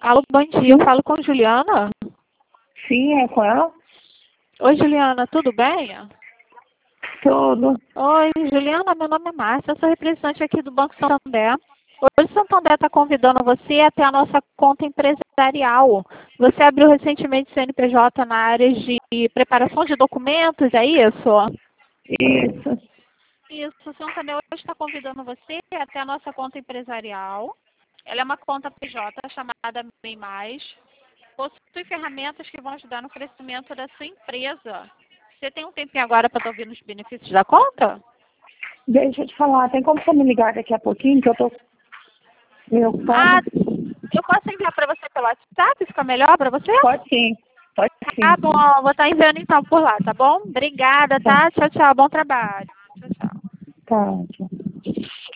Alô, bom dia, eu falo com Juliana. Sim, é com ela? Oi, Juliana, tudo bem? Tudo. Oi, Juliana, meu nome é Márcia, eu sou representante aqui do Banco Santander. Hoje o Santander está convidando você a ter a nossa conta empresarial. Você abriu recentemente CNPJ na área de preparação de documentos, é isso? Isso. Isso, o Santander hoje está convidando você a ter a nossa conta empresarial. Ela é uma conta PJ chamada MEI Mais. Possui ferramentas que vão ajudar no crescimento da sua empresa. Você tem um tempinho agora para estar ouvindo os benefícios da conta? Deixa eu te falar, tem como você me ligar daqui a pouquinho, que eu tô meio Ah, ocupada? eu posso enviar para você pelo WhatsApp? Fica melhor para você? Pode sim, pode Tá sim. bom, vou estar enviando então por lá, tá bom? Obrigada, Tá, tá? Tchau, tchau. Bom trabalho. Tchau, tchau. tá. Tchau.